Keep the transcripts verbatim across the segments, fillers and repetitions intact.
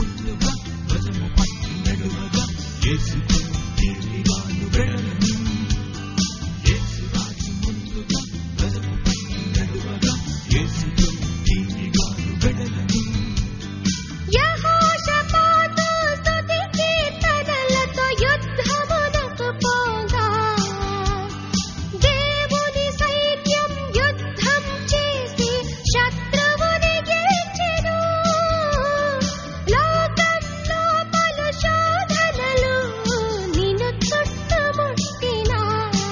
ముందుగా ధ్వజము పట్టి నడువగా యేసుతో తిరిగాను వెళ్ళను. యేసు రాజు ముందుగా ధ్వజము పట్టి నడువగా యేసుతో తిరిగాను వెళ్ళను. యెహోషాపాతు స్తుతి కీర్తనలతో యుద్ధమునకు పోగా దేవుని సైన్యం యుద్ధం చేసి శత్రువుని గెలిచెను. లోకంలో పలు శోధనలు నిన్ను చుట్టుముట్టినా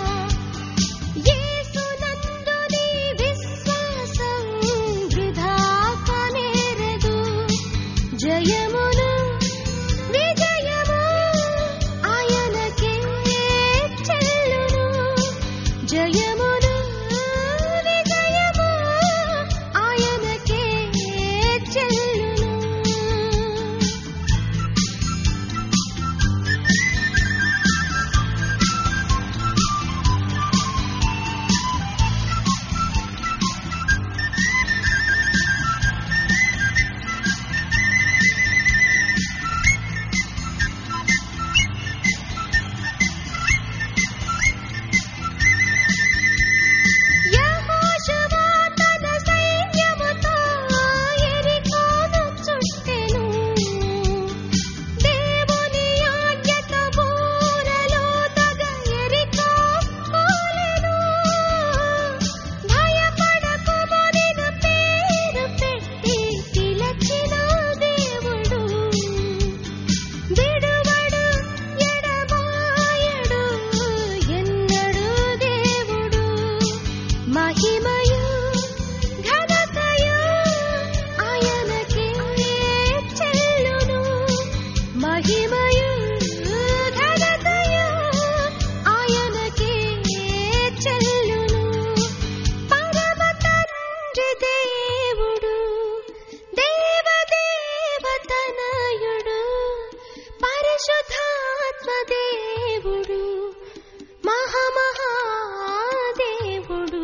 యేసునందు నీ విశ్వాసం వృథా కానేరదు. జయమును విజయము ఆయనకే చెల్లును. జయమును విజయము ఆయనకే చెల్లును. యెహోషువ తన సైన్యముతో యెరికోను చుట్టెను. దేవుని ఆజ్ఞతో బూరలూదగా యెరికో కూలెను. భయపడకుము నిన్ను పేరు పెట్టి పిలిచిన దేవుడు విడువడు ఎడబాయడు ఎన్నడూ దేవుడు. మహిమయు ఘనతయు ఆయనకే చెల్లును. మహిమయు ఘనతయు ఆయనకే చెల్లును. పరమ తండ్రి దేవుడు దేవదేవతనయుడు పరిశుద్ధాత్మ దేవుడు మహామహాదేవుడు.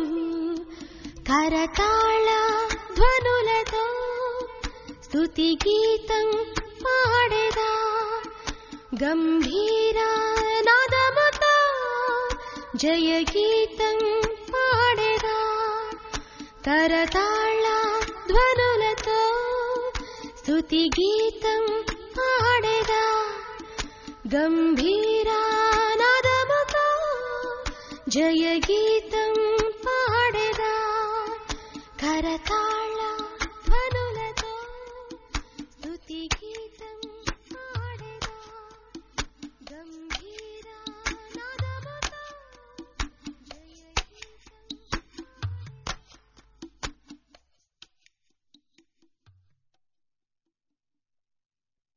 కరతాళ ధ్వనులతో స్తుతి గీతం పాడెదా. గంభీర నాదముతో జయ గీతం పాడెదా. కరతాళ ధ్వనులతో స్తుతి గీతం పాడెదా. గంభీర నాదముతో జయ గీతం పాడెదా. కరతాళ